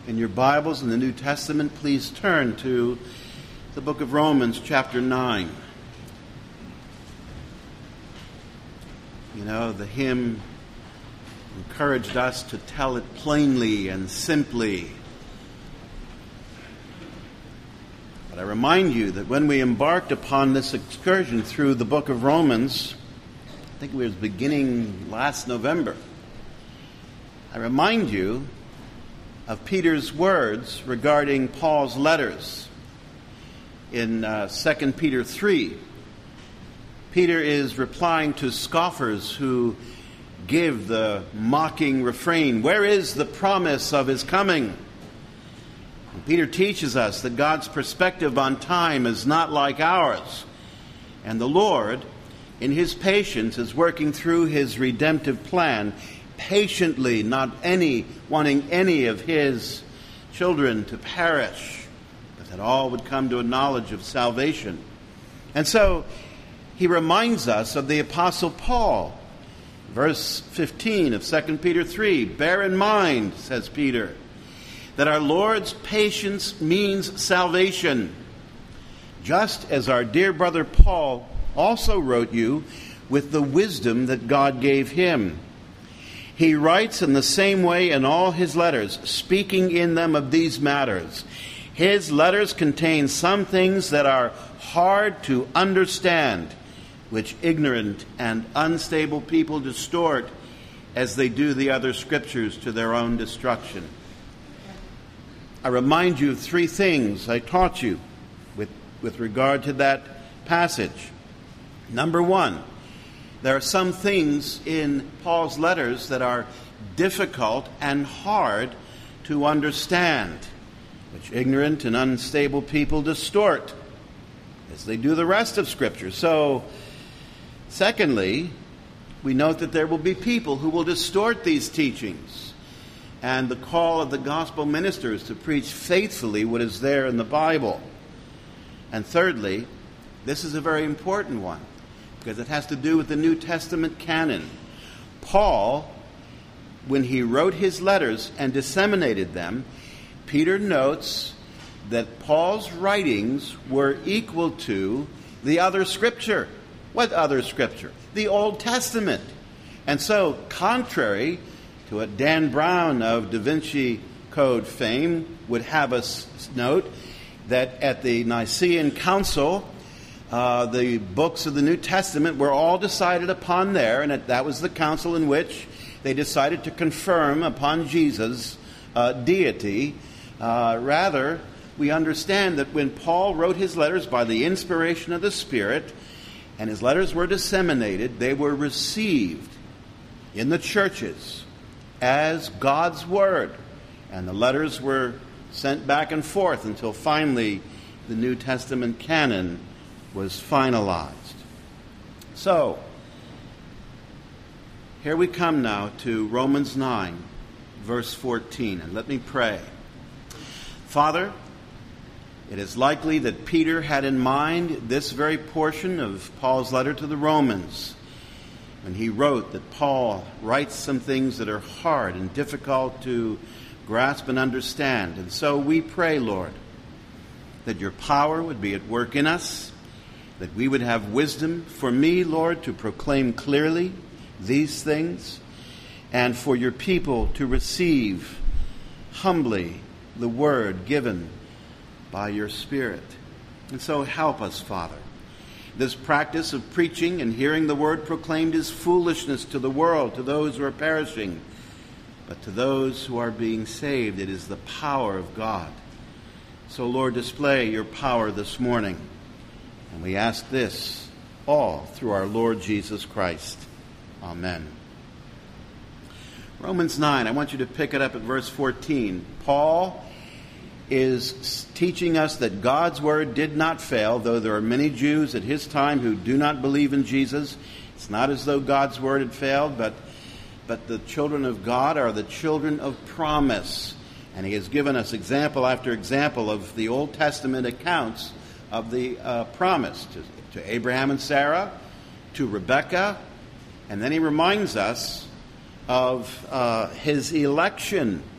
in your Bibles in the New Testament, please turn to the book of Romans, chapter 9. You know, the hymn encouraged us to tell it plainly and simply. But I remind you that when we embarked upon this excursion through the book of Romans, I think it was beginning last November, I remind you of Peter's words regarding Paul's letters in 2 Peter 3. Peter is replying to scoffers who give the mocking refrain, "Where is the promise of his coming?" And Peter teaches us that God's perspective on time is not like ours, and the Lord, in his patience, is working through his redemptive plan patiently, not wanting any of his children to perish, but that all would come to a knowledge of salvation. And so he reminds us of the Apostle Paul. Verse 15 of 2 Peter 3, "Bear in mind," says Peter, "that our Lord's patience means salvation, just as our dear brother Paul also wrote you with the wisdom that God gave him. He writes in the same way in all his letters, speaking in them of these matters. His letters contain some things that are hard to understand, which ignorant and unstable people distort as they do the other scriptures to their own destruction." I remind you of three things I taught you with regard to that passage. Number one, there are some things in Paul's letters that are difficult and hard to understand, which ignorant and unstable people distort, as they do the rest of Scripture. So, secondly, we note that there will be people who will distort these teachings, and the call of the gospel ministers to preach faithfully what is there in the Bible. And thirdly, this is a very important one, because it has to do with the New Testament canon. Paul, when he wrote his letters and disseminated them, Peter notes that Paul's writings were equal to the other scripture. What other scripture? The Old Testament. And so, contrary to what Dan Brown of Da Vinci Code fame would have us note, that at the Nicene Council, the books of the New Testament were all decided upon there, and that was the council in which they decided to confirm upon Jesus' deity. Rather, we understand that when Paul wrote his letters by the inspiration of the Spirit, and his letters were disseminated, they were received in the churches as God's Word, and the letters were sent back and forth until finally the New Testament canon was finalized. So, here we come now to Romans 9, verse 14, and let me pray. Father, it is likely that Peter had in mind this very portion of Paul's letter to the Romans when he wrote that Paul writes some things that are hard and difficult to grasp and understand. And so we pray, Lord, that your power would be at work in us, that we would have wisdom for me, Lord, to proclaim clearly these things, and for your people to receive humbly the word given by your Spirit. And so help us, Father. This practice of preaching and hearing the word proclaimed is foolishness to the world, to those who are perishing. But to those who are being saved, it is the power of God. So, Lord, display your power this morning. And we ask this all through our Lord Jesus Christ. Amen. Romans 9, I want you to pick it up at verse 14. Paul is teaching us that God's word did not fail, though there are many Jews at his time who do not believe in Jesus. It's not as though God's word had failed, but the children of God are the children of promise. And he has given us example after example of the Old Testament accounts of the promise to Abraham and Sarah, to Rebekah, and then he reminds us of his election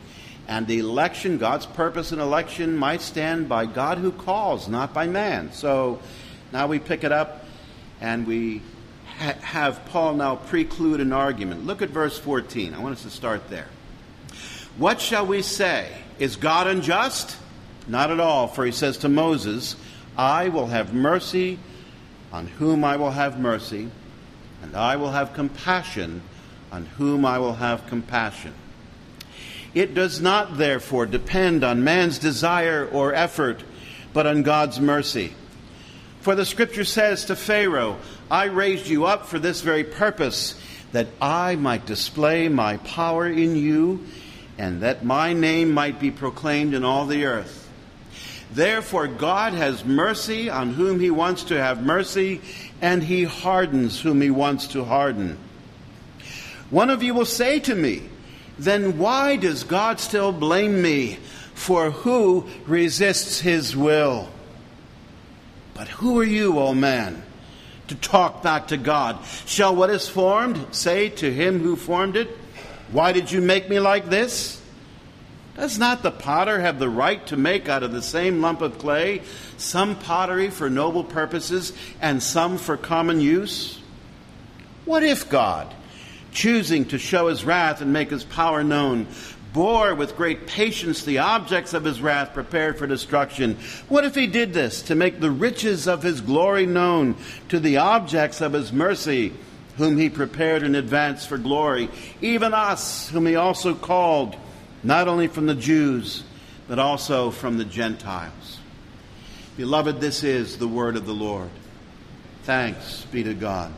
And the election, God's purpose in election, might stand by God who calls, not by man. So now we pick it up and we have Paul now preclude an argument. Look at verse 14. I want us to start there. What shall we say? Is God unjust? Not at all, for he says to Moses, I will have mercy on whom I will have mercy, and I will have compassion on whom I will have compassion. It does not, therefore, depend on man's desire or effort, but on God's mercy. For the Scripture says to Pharaoh, I raised you up for this very purpose, that I might display my power in you, and that my name might be proclaimed in all the earth. Therefore God has mercy on whom he wants to have mercy, and he hardens whom he wants to harden. One of you will say to me, then why does God still blame me? For who resists his will? But who are you, O man, to talk back to God? Shall what is formed say to him who formed it, why did you make me like this? Does not the potter have the right to make out of the same lump of clay some pottery for noble purposes and some for common use? What if God, choosing to show his wrath and make his power known, bore with great patience the objects of his wrath prepared for destruction? What if he did this to make the riches of his glory known to the objects of his mercy, whom he prepared in advance for glory, even us, whom he also called, not only from the Jews, but also from the Gentiles? Beloved, this is the word of the Lord. Thanks be to God.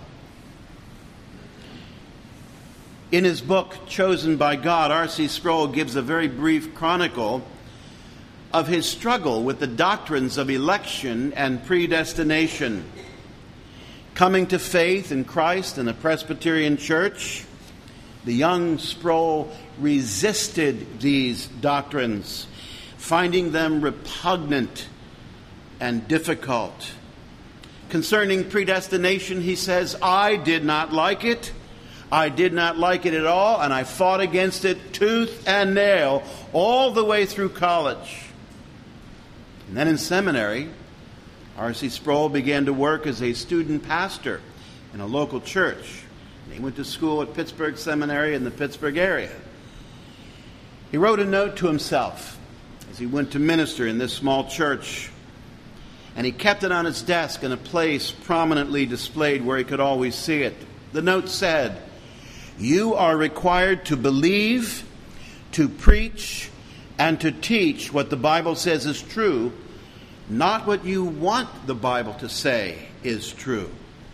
In his book, Chosen by God, R.C. Sproul gives a very brief chronicle of his struggle with the doctrines of election and predestination. Coming to faith in Christ in the Presbyterian Church, the young Sproul resisted these doctrines, finding them repugnant and difficult. Concerning predestination, he says, I did not like it. I did not like it at all, and I fought against it tooth and nail all the way through college. And then in seminary, R.C. Sproul began to work as a student pastor in a local church. And he went to school at Pittsburgh Seminary in the Pittsburgh area. He wrote a note to himself as he went to minister in this small church, and he kept it on his desk in a place prominently displayed where he could always see it. The note said, you are required to believe, to preach, and to teach what the Bible says is true, not what you want the Bible to say is true.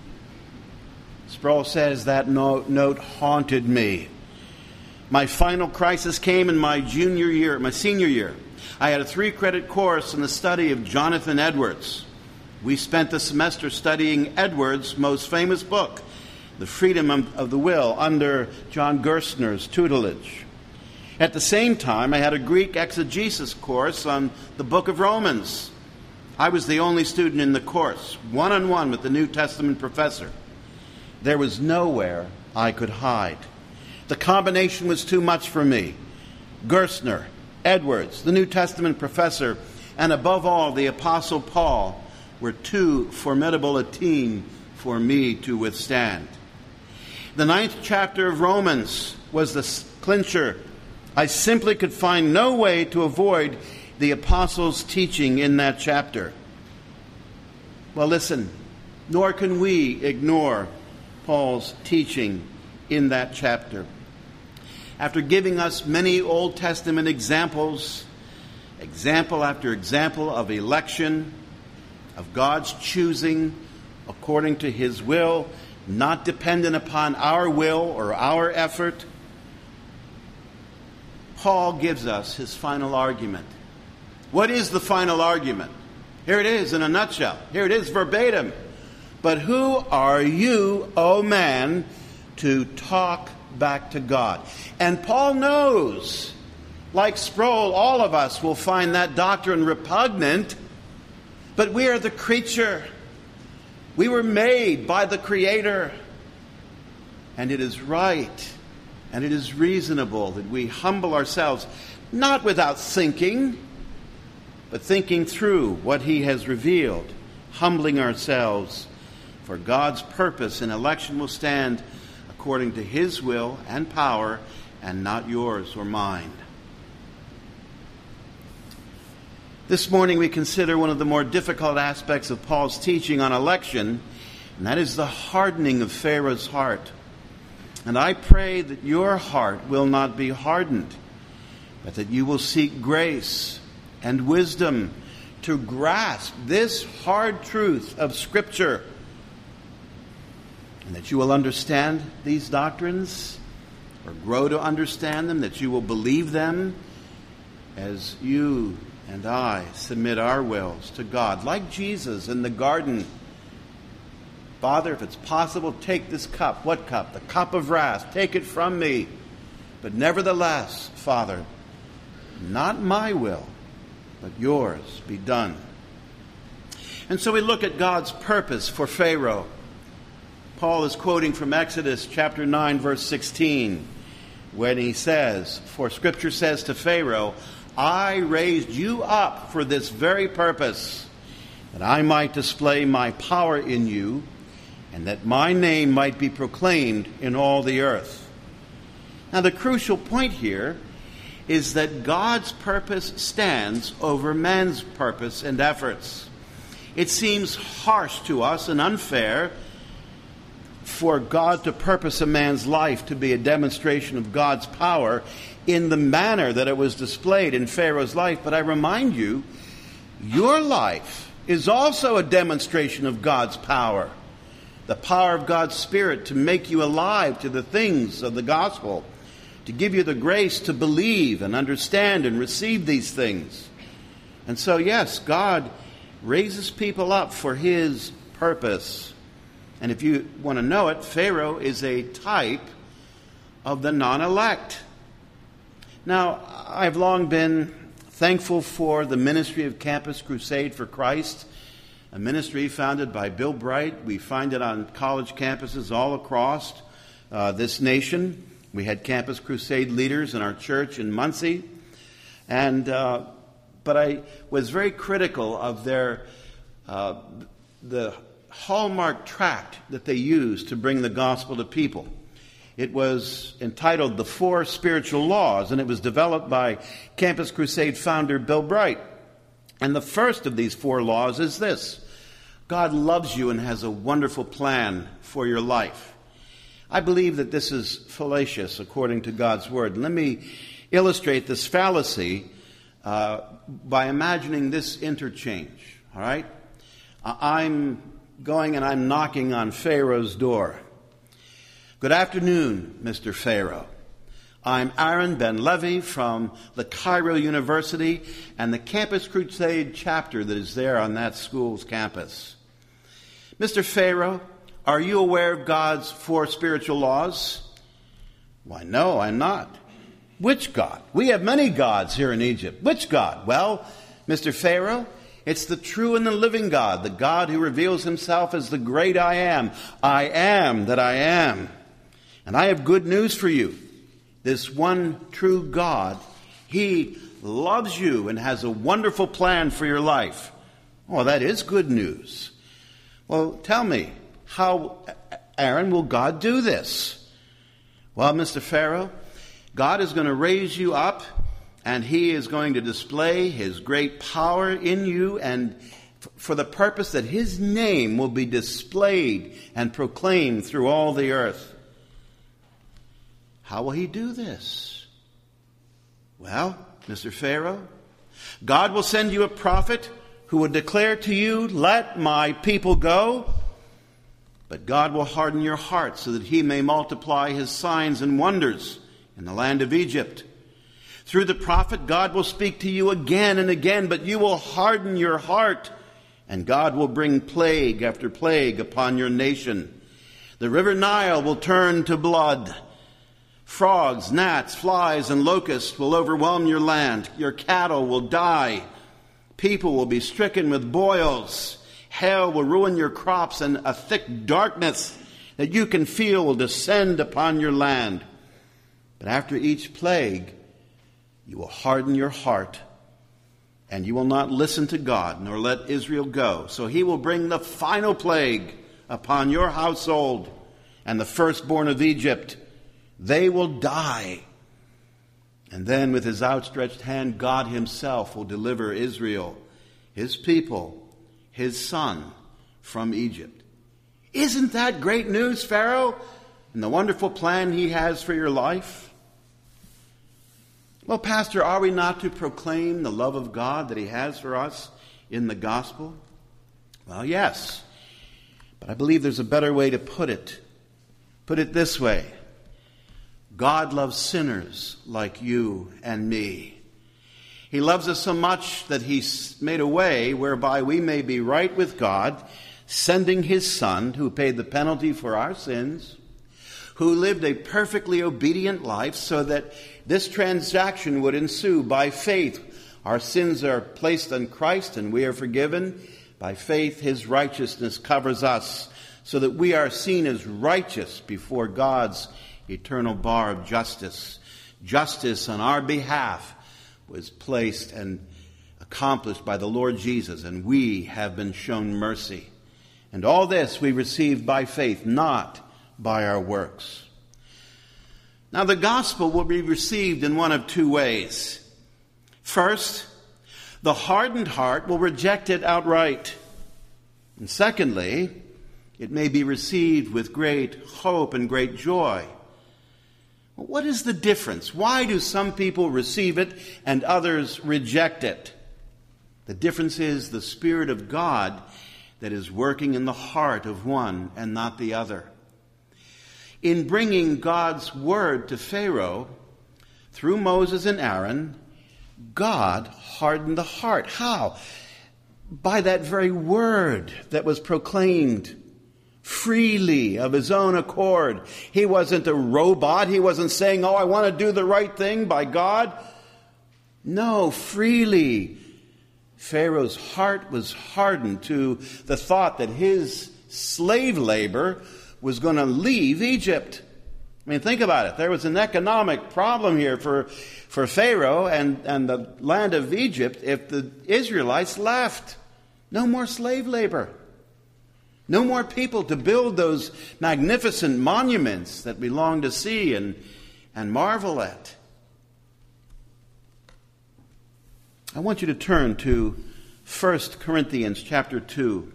Sproul says that note haunted me. My final crisis came in my senior year. I had a 3-credit course in the study of Jonathan Edwards. We spent the semester studying Edwards' most famous book, The Freedom of the Will, under John Gerstner's tutelage. At the same time, I had a Greek exegesis course on the book of Romans. I was the only student in the course, one-on-one with the New Testament professor. There was nowhere I could hide. The combination was too much for me. Gerstner, Edwards, the New Testament professor, and above all, the Apostle Paul were too formidable a team for me to withstand. The 9th chapter of Romans was the clincher. I simply could find no way to avoid the apostles' teaching in that chapter. Well, listen, nor can we ignore Paul's teaching in that chapter. After giving us many Old Testament examples, example after example of election, of God's choosing according to his will, not dependent upon our will or our effort, Paul gives us his final argument. What is the final argument? Here it is in a nutshell. Here it is verbatim. But who are you, O man, to talk back to God? And Paul knows, like Sproul, all of us will find that doctrine repugnant, but we are the creature. We were made by the Creator. And it is right and it is reasonable that we humble ourselves, not without thinking, but thinking through what he has revealed, humbling ourselves, for God's purpose in election will stand according to his will and power, and not yours or mine. This morning we consider one of the more difficult aspects of Paul's teaching on election, and that is the hardening of Pharaoh's heart. And I pray that your heart will not be hardened, but that you will seek grace and wisdom to grasp this hard truth of Scripture, and that you will understand these doctrines, or grow to understand them, that you will believe them as you and I submit our wills to God. Like Jesus in the garden, Father, if it's possible, take this cup. What cup? The cup of wrath. Take it from me. But nevertheless, Father, not my will, but yours be done. And so we look at God's purpose for Pharaoh. Paul is quoting from Exodus chapter 9, verse 16, when he says, "For Scripture says to Pharaoh, I raised you up for this very purpose, that I might display my power in you, and that my name might be proclaimed in all the earth." Now, the crucial point here is that God's purpose stands over man's purpose and efforts. It seems harsh to us and unfair for God to purpose a man's life to be a demonstration of God's power in the manner that it was displayed in Pharaoh's life. But I remind you, your life is also a demonstration of God's power. The power of God's Spirit to make you alive to the things of the gospel, to give you the grace to believe and understand and receive these things. And so, yes, God raises people up for his purpose. And if you want to know it, Pharaoh is a type of the non-elect. Now, I've long been thankful for the ministry of Campus Crusade for Christ, a ministry founded by Bill Bright. We find it on college campuses all across this nation. We had Campus Crusade leaders in our church in Muncie. But I was very critical of their the hallmark tract that they used to bring the gospel to people. It was entitled The Four Spiritual Laws, and it was developed by Campus Crusade founder Bill Bright. And the first of these four laws is this: God loves you and has a wonderful plan for your life. I believe that this is fallacious according to God's word. Let me illustrate this fallacy by imagining this interchange. All right? I'm going and I'm knocking on Pharaoh's door. Good afternoon, Mr. Pharaoh. I'm Aaron Ben Levy from the Cairo University and the Campus Crusade chapter that is there on that school's campus. Mr. Pharaoh, are you aware of God's four spiritual laws? Why, no, I'm not. Which God? We have many gods here in Egypt. Which God? Well, Mr. Pharaoh, it's the true and the living God, the God who reveals himself as the great I am that I am. And I have good news for you. This one true God, he loves you and has a wonderful plan for your life. Oh, that is good news. Well, tell me, how, Aaron, will God do this? Well, Mr. Pharaoh, God is going to raise you up, and he is going to display his great power in you, and for the purpose that his name will be displayed and proclaimed through all the earth. How will he do this? Well, Mr. Pharaoh, God will send you a prophet who will declare to you, let my people go. But God will harden your heart so that he may multiply his signs and wonders in the land of Egypt. Through the prophet, God will speak to you again and again, but you will harden your heart, and God will bring plague after plague upon your nation. The river Nile will turn to blood. Frogs, gnats, flies, and locusts will overwhelm your land. Your cattle will die. People will be stricken with boils. Hail will ruin your crops, and a thick darkness that you can feel will descend upon your land. But after each plague, you will harden your heart, and you will not listen to God, nor let Israel go. So he will bring the final plague upon your household and the firstborn of Egypt. They will die. And then with his outstretched hand, God himself will deliver Israel, his people, his son, from Egypt. Isn't that great news, Pharaoh? And the wonderful plan he has for your life? Well, Pastor, are we not to proclaim the love of God that he has for us in the gospel? Well, yes. But I believe there's a better way to put it. Put it this way. God loves sinners like you and me. He loves us so much that he's made a way whereby we may be right with God, sending his Son, who paid the penalty for our sins, who lived a perfectly obedient life so that this transaction would ensue by faith. Our sins are placed on Christ and we are forgiven. By faith, his righteousness covers us so that we are seen as righteous before God's eternal bar of justice. Justice on our behalf was placed and accomplished by the Lord Jesus, and we have been shown mercy. And all this we received by faith, not by our works. Now, the gospel will be received in one of two ways. First, the hardened heart will reject it outright. And secondly, it may be received with great hope and great joy. What is the difference? Why do some people receive it and others reject it? The difference is the Spirit of God that is working in the heart of one and not the other. In bringing God's word to Pharaoh, through Moses and Aaron, God hardened the heart. How? By that very word that was proclaimed freely of his own accord. He wasn't a robot. He wasn't saying, I want to do the right thing by God. No, freely. Pharaoh's heart was hardened to the thought that his slave labor was going to leave Egypt. I mean, think about it. There was an economic problem here for Pharaoh and the land of Egypt if the Israelites left. No more slave labor. No more people to build those magnificent monuments that we long to see and marvel at. I want you to turn to 1 Corinthians chapter 2.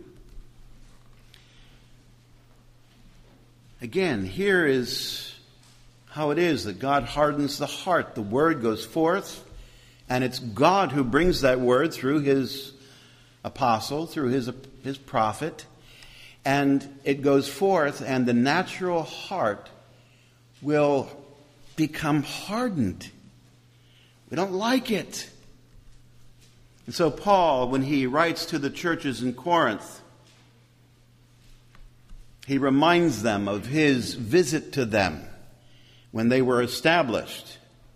Again, here is how it is that God hardens the heart. The word goes forth, and it's God who brings that word through his apostle, through his prophet, and it goes forth, and the natural heart will become hardened. We don't like it. And so Paul, when he writes to the churches in Corinth, he reminds them of his visit to them when they were established.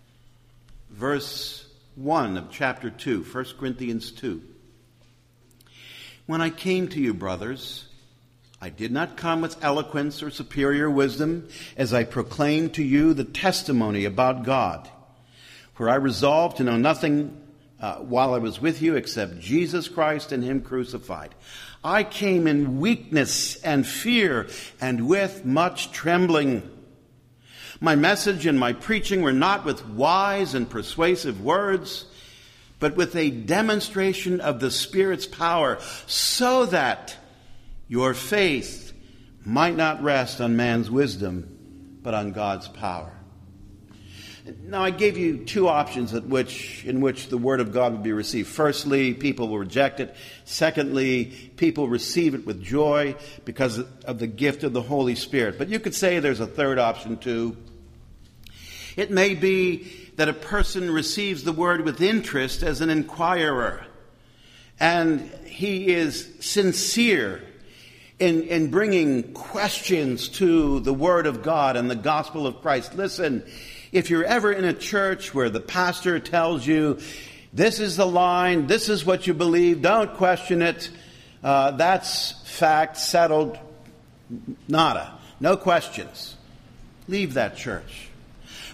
Verse 1 of chapter 2, 1 Corinthians 2. When I came to you, brothers, I did not come with eloquence or superior wisdom as I proclaimed to you the testimony about God. For I resolved to know nothing while I was with you except Jesus Christ and him crucified. I came in weakness and fear and with much trembling. My message and my preaching were not with wise and persuasive words, but with a demonstration of the Spirit's power, so that your faith might not rest on man's wisdom, but on God's power. Now, I gave you two options in which the Word of God would be received. Firstly, people will reject it. Secondly, people receive it with joy because of the gift of the Holy Spirit. But you could say there's a third option too. It may be that a person receives the Word with interest as an inquirer, and he is sincere in bringing questions to the Word of God and the gospel of Christ. Listen, if you're ever in a church where the pastor tells you, this is the line, this is what you believe, don't question it, that's fact, settled, nada, no questions, leave that church.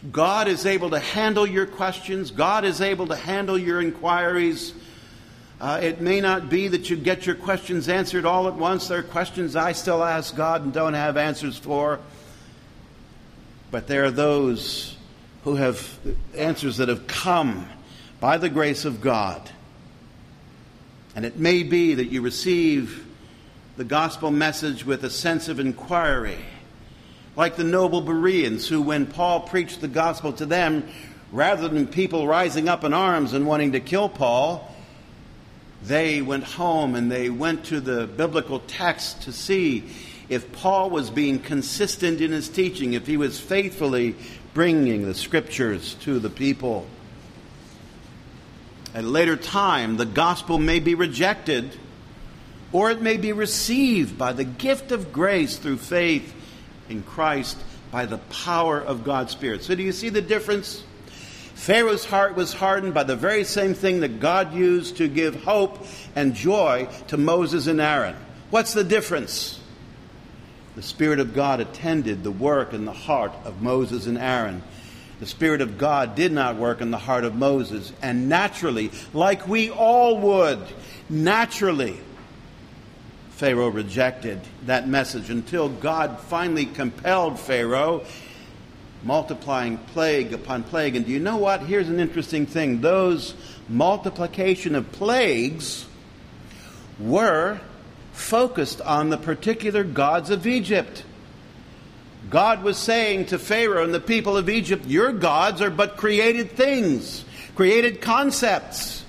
God is able to handle your questions. God is able to handle your inquiries. It may not be that you get your questions answered all at once. There are questions I still ask God and don't have answers for. But there are those who have answers that have come by the grace of God. And it may be that you receive the gospel message with a sense of inquiry, like the noble Bereans who, when Paul preached the gospel to them, rather than people rising up in arms and wanting to kill Paul, they went home and they went to the biblical text to see if Paul was being consistent in his teaching, if he was faithfully bringing the scriptures to the people. At a later time, the gospel may be rejected, or it may be received by the gift of grace through faith in Christ by the power of God's Spirit. So do you see the difference? Pharaoh's heart was hardened by the very same thing that God used to give hope and joy to Moses and Aaron. What's the difference? The Spirit of God attended the work in the heart of Moses and Aaron. The Spirit of God did not work in the heart of Moses. And naturally, like we all would, naturally, Pharaoh rejected that message until God finally compelled Pharaoh, multiplying plague upon plague. And do you know what? Here's an interesting thing. Those multiplication of plagues were focused on the particular gods of Egypt. God was saying to Pharaoh and the people of Egypt, your gods are but created things, created concepts.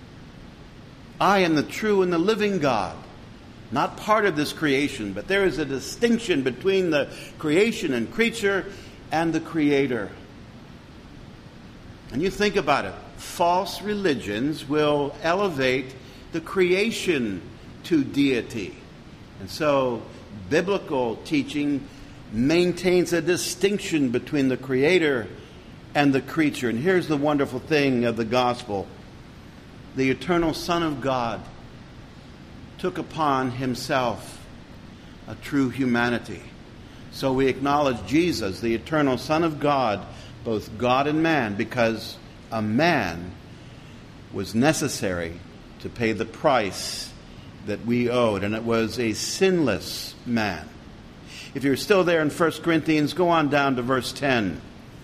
I am the true and the living God, not part of this creation, but there is a distinction between the creation and creature and the Creator. And you think about it, false religions will elevate the creation to deity. And so biblical teaching maintains a distinction between the Creator and the creature. And here's the wonderful thing of the gospel. The eternal Son of God took upon himself a true humanity. So we acknowledge Jesus, the eternal Son of God, both God and man, because a man was necessary to pay the price that we owed, and it was a sinless man. If you're still there in 1 Corinthians, go on down to verse 10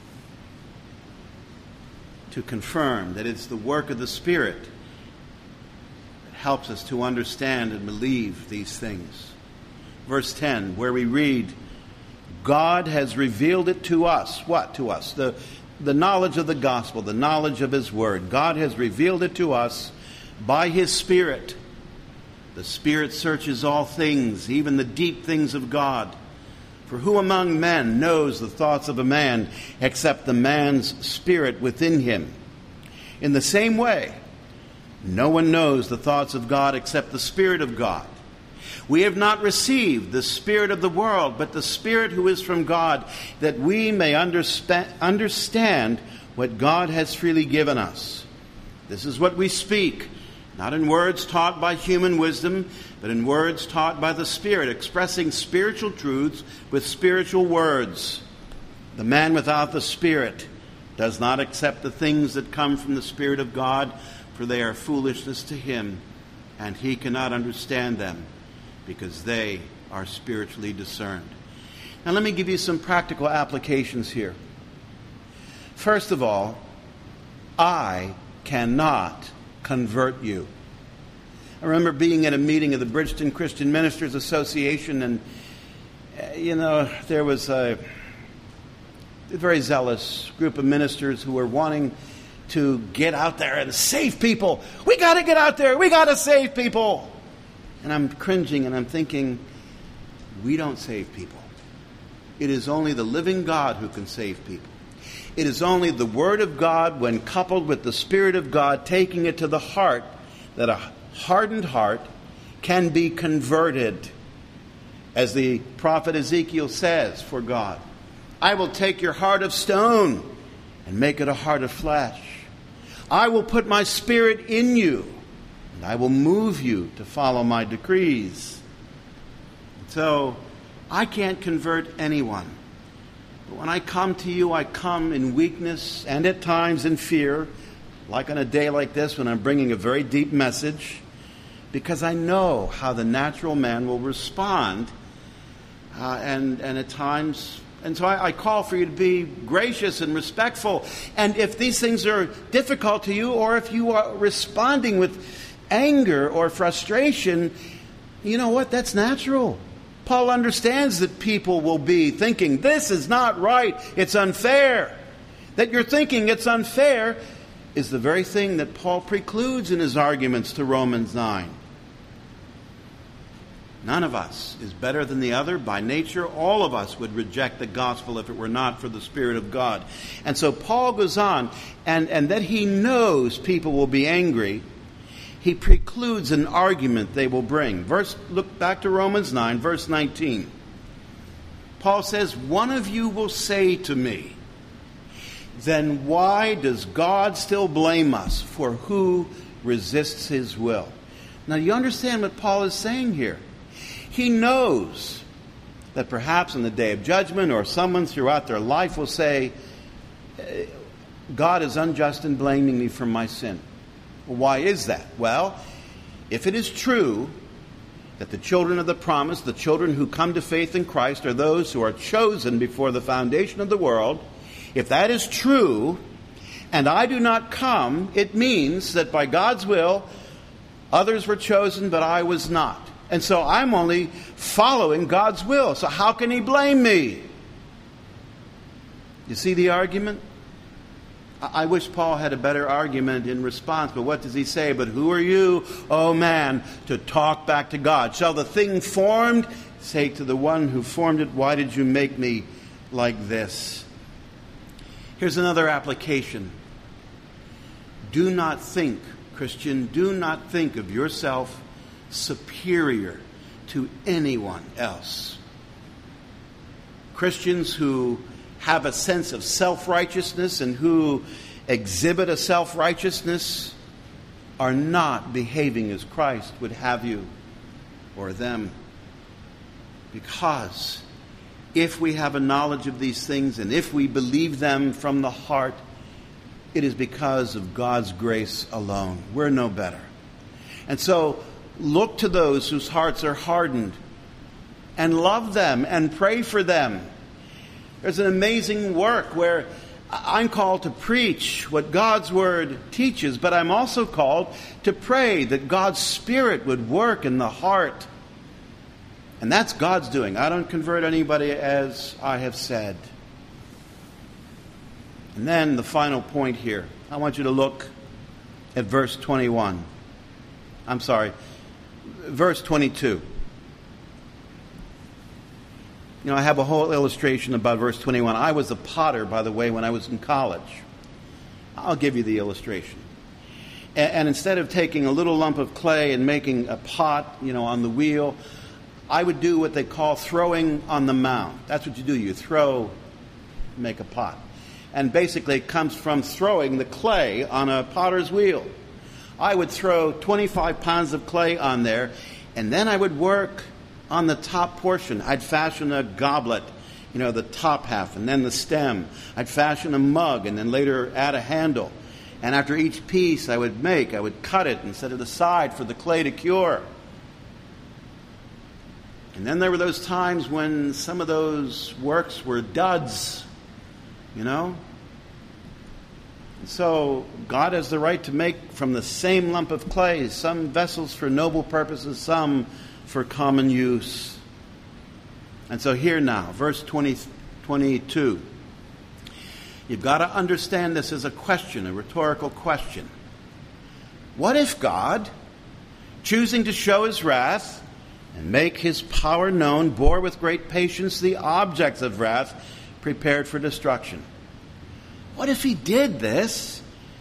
to confirm that it's the work of the Spirit that helps us to understand and believe these things. Verse 10, where we read, God has revealed it to us. What to us? The knowledge of the gospel, the knowledge of His Word. God has revealed it to us by His Spirit. The Spirit searches all things, even the deep things of God. For who among men knows the thoughts of a man except the man's spirit within him? In the same way, no one knows the thoughts of God except the Spirit of God. We have not received the spirit of the world, but the Spirit who is from God, that we may understand what God has freely given us. This is what we speak, not in words taught by human wisdom, but in words taught by the Spirit, expressing spiritual truths with spiritual words. The man without the Spirit does not accept the things that come from the Spirit of God, for they are foolishness to him, and he cannot understand them, because they are spiritually discerned. Now let me give you some practical applications here. First of all, I cannot convert you. I remember being at a meeting of the Bridgeton Christian Ministers Association, and there was a very zealous group of ministers who were wanting to get out there and save people. We got to get out there. We got to save people. And I'm cringing and I'm thinking, we don't save people. It is only the living God who can save people. It is only the Word of God, when coupled with the Spirit of God, taking it to the heart, that a hardened heart can be converted. As the prophet Ezekiel says for God, I will take your heart of stone and make it a heart of flesh. I will put my Spirit in you, and I will move you to follow my decrees. So I can't convert anyone. But when I come to you, I come in weakness and at times in fear, like on a day like this when I'm bringing a very deep message, because I know how the natural man will respond, and at times. And so I call for you to be gracious and respectful. And if these things are difficult to you, or if you are responding with anger or frustration, you know what? That's natural. Paul understands that people will be thinking, this is not right, it's unfair. That you're thinking it's unfair is the very thing that Paul precludes in his arguments to Romans 9. None of us is better than the other. By nature, all of us would reject the gospel if it were not for the Spirit of God. And so Paul goes on, and that he knows people will be angry, he precludes an argument they will bring. Look back to Romans 9, verse 19. Paul says, one of you will say to me, then why does God still blame us? For who resists his will? Now, you understand what Paul is saying here. He knows that perhaps on the day of judgment or someone throughout their life will say, God is unjust in blaming me for my sin. Well, why is that? Well, if it is true that the children of the promise, the children who come to faith in Christ, are those who are chosen before the foundation of the world, if that is true, and I do not come, it means that by God's will, others were chosen, but I was not. And so I'm only following God's will. So how can he blame me? You see the argument? I wish Paul had a better argument in response, but what does he say? But who are you, oh man, to talk back to God? Shall the thing formed say to the one who formed it, why did you make me like this? Here's another application. Do not think, Christian, do not think of yourself superior to anyone else. Christians who have a sense of self-righteousness and who exhibit a self-righteousness are not behaving as Christ would have you or them. Because if we have a knowledge of these things and if we believe them from the heart, it is because of God's grace alone. We're no better. And so, look to those whose hearts are hardened and love them and pray for them. There's an amazing work where I'm called to preach what God's Word teaches, but I'm also called to pray that God's Spirit would work in the heart. And that's God's doing. I don't convert anybody, as I have said. And then the final point here. I want you to look at verse 21. Verse 22. You know, I have a whole illustration about verse 21. I was a potter, by the way, when I was in college. I'll give you the illustration. And instead of taking a little lump of clay and making a pot, on the wheel, I would do what they call throwing on the mound. That's what you do. You throw, make a pot. And basically it comes from throwing the clay on a potter's wheel. I would throw 25 pounds of clay on there, and then I would work on the top portion. I'd fashion a goblet, the top half, and then the stem. I'd fashion a mug, and then later add a handle. And after each piece I would cut it and set it aside for the clay to cure. And then there were those times when some of those works were duds, And so God has the right to make from the same lump of clay some vessels for noble purposes, some for common use. And so here now, verse 22. You've got to understand this as a question, a rhetorical question. What if God, choosing to show his wrath and make his power known, bore with great patience the objects of wrath prepared for destruction? What if he did this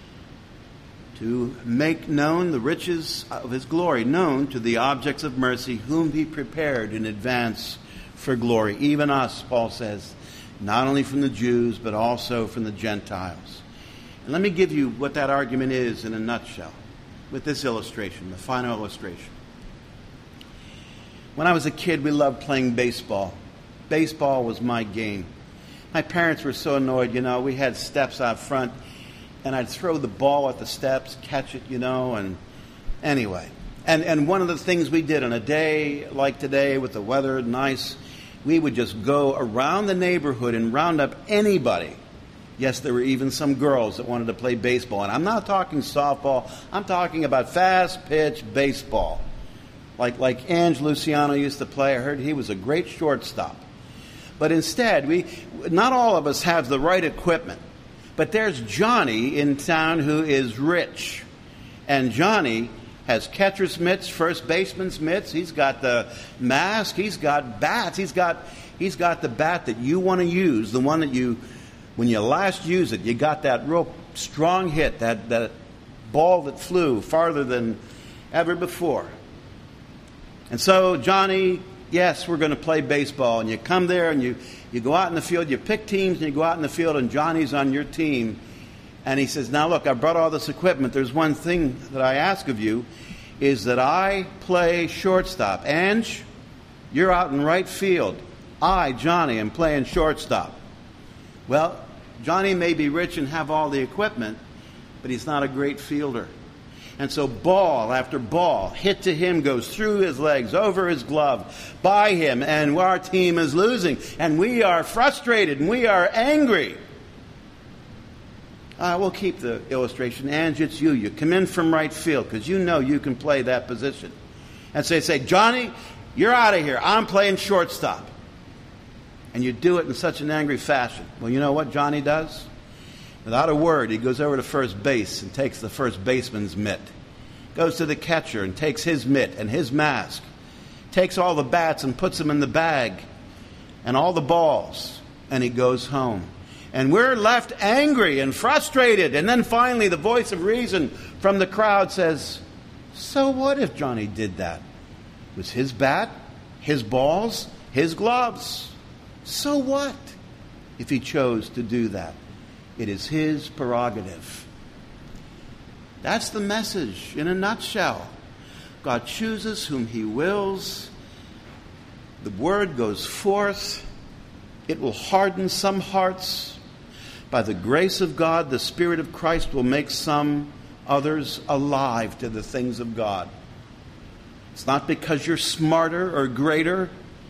to make known the riches of his glory, known to the objects of mercy, whom he prepared in advance for glory? Even us, Paul says, not only from the Jews, but also from the Gentiles. And let me give you what that argument is in a nutshell with this illustration, the final illustration. When I was a kid, we loved playing baseball. Baseball was my game. My parents were so annoyed, we had steps out front, and I'd throw the ball at the steps, catch it, and anyway. And one of the things we did on a day like today with the weather nice, we would just go around the neighborhood and round up anybody. Yes, there were even some girls that wanted to play baseball. And I'm not talking softball. I'm talking about fast-pitch baseball. Like Ange Luciano used to play. I heard he was a great shortstop. But instead, not all of us have the right equipment. But there's Johnny in town who is rich. And Johnny has catcher's mitts, first baseman's mitts. He's got the mask. He's got bats. He's got the bat that you want to use, the one that when you last use it, you got that real strong hit, that ball that flew farther than ever before. And so, Johnny, yes, we're going to play baseball. And you come there and you go out in the field. You pick teams and you go out in the field, and Johnny's on your team. And he says, now look, I brought all this equipment. There's one thing that I ask of you, is that I play shortstop. Ange, you're out in right field. I, Johnny, am playing shortstop. Well, Johnny may be rich and have all the equipment, but he's not a great fielder. And so ball after ball hit to him goes through his legs, over his glove, by him, and our team is losing. And we are frustrated and we are angry. We'll keep the illustration. Ange, it's you. You come in from right field because you know you can play that position. And so they say, Johnny, you're out of here. I'm playing shortstop. And you do it in such an angry fashion. Well, you know what Johnny does? Without a word, he goes over to first base and takes the first baseman's mitt. Goes to the catcher and takes his mitt and his mask. Takes all the bats and puts them in the bag. And all the balls. And he goes home. And we're left angry and frustrated. And then finally the voice of reason from the crowd says, so what if Johnny did that? It was his bat, his balls, his gloves. So what if he chose to do that? It is his prerogative. That's the message in a nutshell. God chooses whom he wills. The word goes forth. It will harden some hearts. By the grace of God, the Spirit of Christ will make some others alive to the things of God. It's not because you're smarter or greater,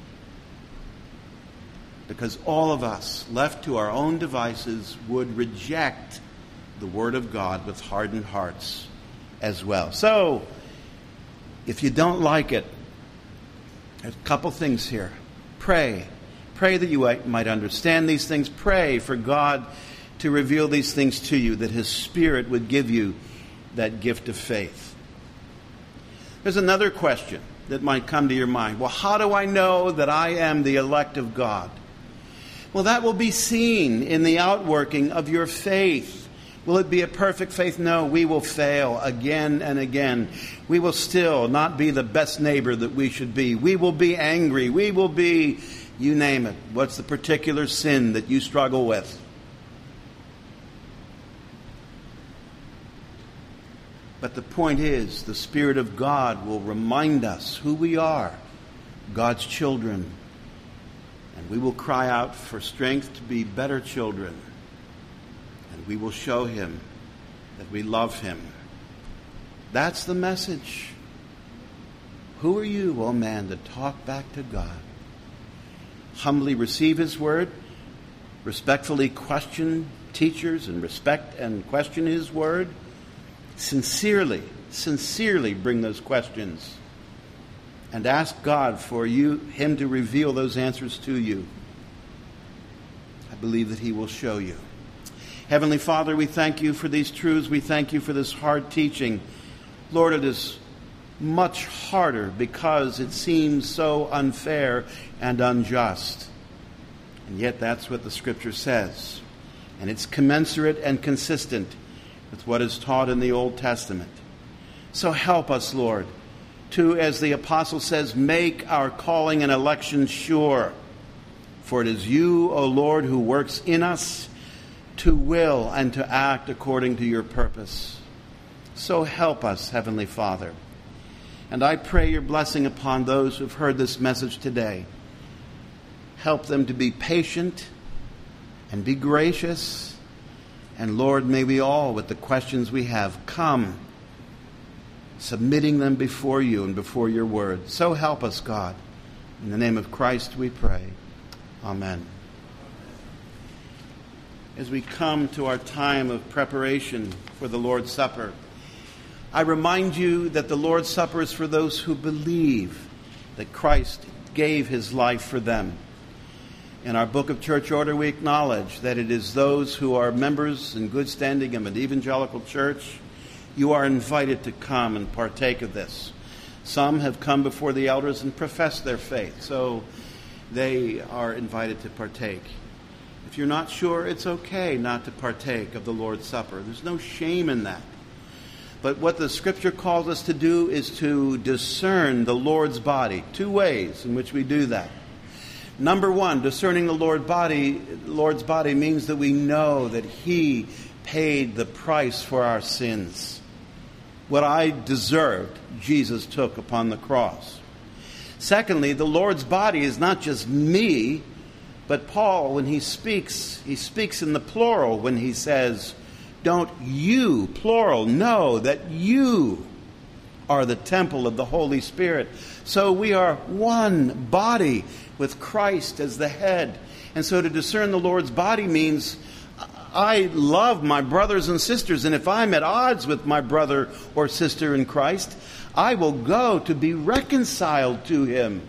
because all of us, left to our own devices, would reject the Word of God with hardened hearts as well. So, if you don't like it, there's a couple things here. Pray. Pray that you might understand these things. Pray for God to reveal these things to you, that His Spirit would give you that gift of faith. There's another question that might come to your mind. Well, how do I know that I am the elect of God? Well, that will be seen in the outworking of your faith. Will it be a perfect faith? No, we will fail again and again. We will still not be the best neighbor that we should be. We will be angry. We will be, you name it. What's the particular sin that you struggle with? But the point is, the Spirit of God will remind us who we are, God's children. And we will cry out for strength to be better children. And we will show Him that we love Him. That's the message. Who are you, oh man, to talk back to God? Humbly receive His word. Respectfully question teachers and respect and question His word. Sincerely bring those questions. And ask God for Him to reveal those answers to you. I believe that He will show you. Heavenly Father, we thank You for these truths. We thank You for this hard teaching. Lord, it is much harder because it seems so unfair and unjust. And yet that's what the Scripture says. And it's commensurate and consistent with what is taught in the Old Testament. So help us, Lord, to, as the apostle says, make our calling and election sure. For it is You, O Lord, who works in us to will and to act according to Your purpose. So help us, Heavenly Father. And I pray Your blessing upon those who have heard this message today. Help them to be patient. and be gracious. And Lord, may we all, with the questions we have, come submitting them before you and before your word. So help us, God. In the name of Christ we pray. Amen. As we come to our time of preparation for the Lord's Supper, I remind you that the Lord's Supper is for those who believe that Christ gave his life for them. In our Book of Church Order, we acknowledge that it is those who are members in good standing of an evangelical church. You are invited to come and partake of this. Some have come before the elders and professed their faith, so they are invited to partake. If you're not sure, it's okay not to partake of the Lord's Supper. There's no shame in that. But what the Scripture calls us to do is to discern the Lord's body. Two ways in which we do that. Number one, discerning the Lord's body means that we know that he paid the price for our sins. What I deserved, Jesus took upon the cross. Secondly, the Lord's body is not just me, but Paul, when he speaks in the plural when he says, don't you, plural, know that you are the temple of the Holy Spirit. So we are one body with Christ as the head. And so to discern the Lord's body means I love my brothers and sisters, and if I'm at odds with my brother or sister in Christ, I will go to be reconciled to him.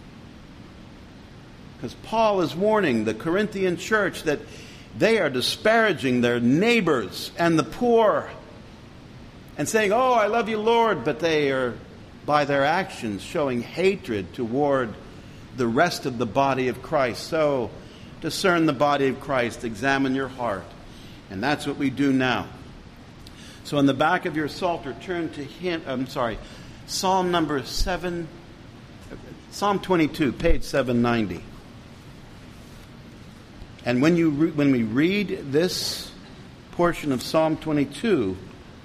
Because Paul is warning the Corinthian church that they are disparaging their neighbors and the poor and saying, oh, I love you, Lord, but they are, by their actions, showing hatred toward the rest of the body of Christ. So, discern the body of Christ, examine your heart. And that's what we do now. So in the back of your Psalter, turn to Psalm number 7, Psalm 22, page 790. And when we read this portion of Psalm 22,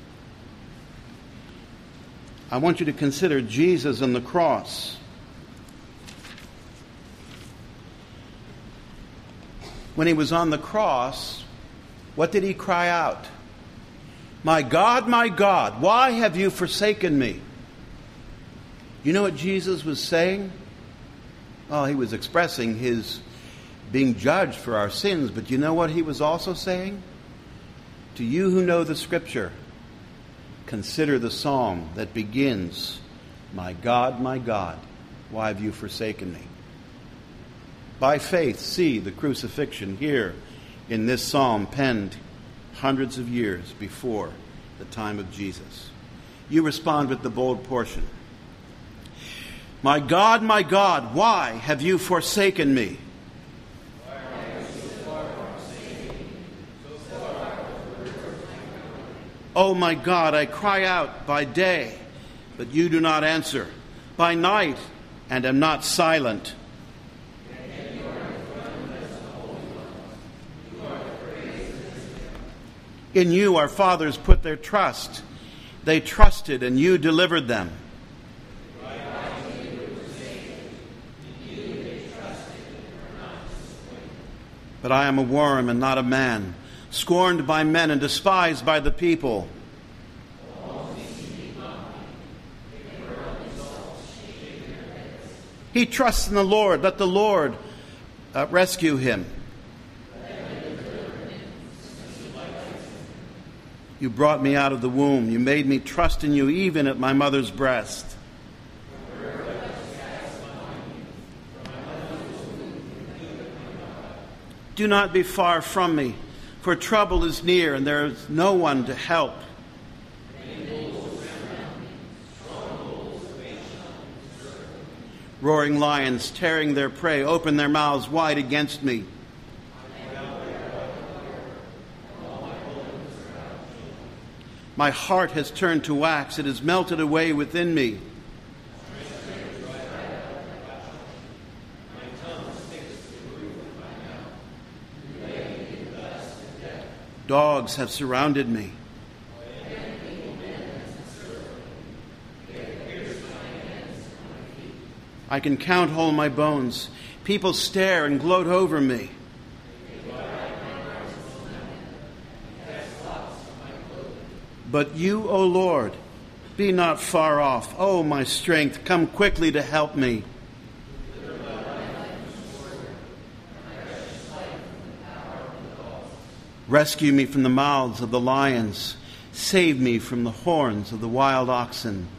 I want you to consider Jesus on the cross. When he was on the cross, what did he cry out? My God, why have you forsaken me? You know what Jesus was saying? Oh, he was expressing his being judged for our sins, but you know what he was also saying? To you who know the Scripture, consider the psalm that begins, my God, why have you forsaken me? By faith, see the crucifixion here in this psalm penned hundreds of years before the time of Jesus. You respond with the bold portion. My God, why have you forsaken me? Oh my God, I cry out by day, but you do not answer. By night, and am not silent. In you our fathers put their trust. They trusted, and you delivered them. But I am a worm and not a man, scorned by men and despised by the people. He trusts in the Lord. Let the Lord rescue him. You brought me out of the womb. You made me trust in you even at my mother's breast. Do not be far from me, for trouble is near and there is no one to help. Roaring lions, tearing their prey, open their mouths wide against me. My heart has turned to wax. It has melted away within me. Dogs have surrounded me. I can count all my bones. People stare and gloat over me. But you, O Lord, be not far off. O my strength, come quickly to help me. Rescue me from the mouths of the lions. Save me from the horns of the wild oxen.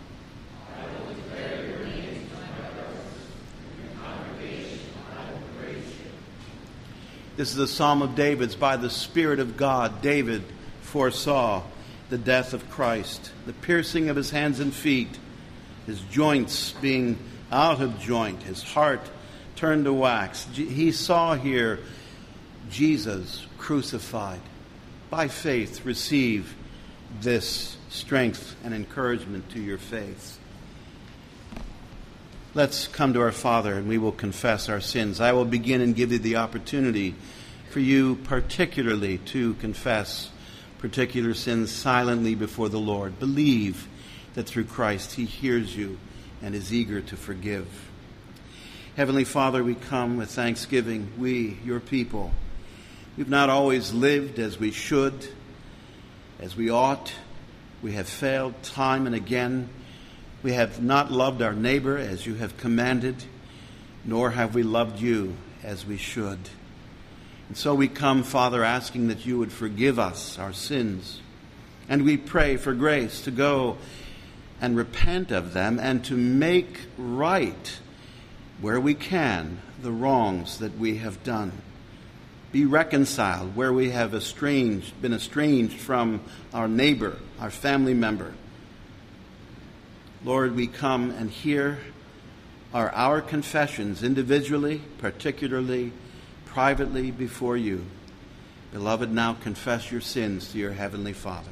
This is a psalm of David's. By the Spirit of God, David foresaw the death of Christ, the piercing of his hands and feet, his joints being out of joint, his heart turned to wax. He saw here Jesus crucified. By faith, receive this strength and encouragement to your faith. Let's come to our Father and we will confess our sins. I will begin and give you the opportunity for you particularly to confess particular sins silently before the Lord. Believe that through Christ He hears you and is eager to forgive. Heavenly Father, we come with thanksgiving. We, your people, we've not always lived as we should, as we ought. We have failed time and again. We have not loved our neighbor as you have commanded, nor have we loved you as we should. And so we come, Father, asking that you would forgive us our sins. And we pray for grace to go and repent of them and to make right, where we can, the wrongs that we have done. Be reconciled where we have been estranged from our neighbor, our family member. Lord, we come and here are our confessions individually, particularly, privately before you. Beloved, now confess your sins to your Heavenly Father.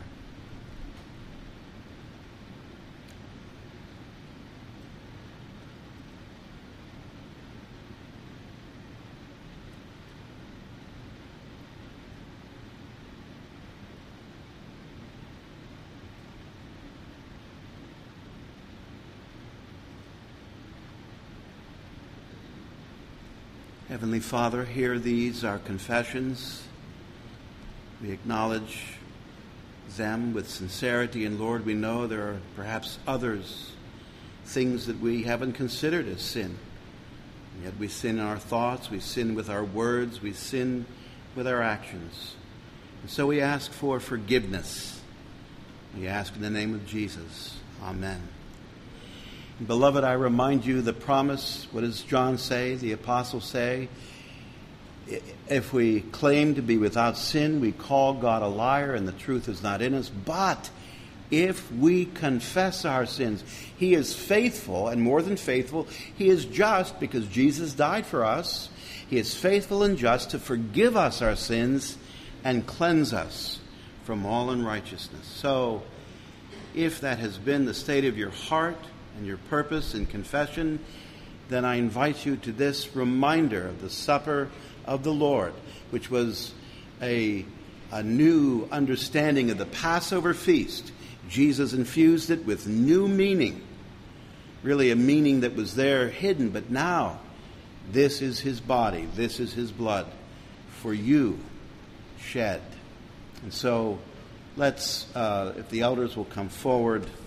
Heavenly Father, hear these, our confessions. We acknowledge them with sincerity, and Lord, we know there are perhaps others, things that we haven't considered as sin. And yet we sin in our thoughts, we sin with our words, we sin with our actions. And so we ask for forgiveness. We ask in the name of Jesus. Amen. Beloved, I remind you the promise. What does John say, the apostle say? If we claim to be without sin, we call God a liar and the truth is not in us. But if we confess our sins, He is faithful, and more than faithful, He is just, because Jesus died for us. He is faithful and just to forgive us our sins and cleanse us from all unrighteousness. So, if that has been the state of your heart and your purpose in confession, then I invite you to this reminder of the supper of the Lord, which was a new understanding of the Passover feast. Jesus infused it with new meaning, really a meaning that was there hidden, but now this is His body, this is His blood for you shed. And so let's, if the elders will come forward.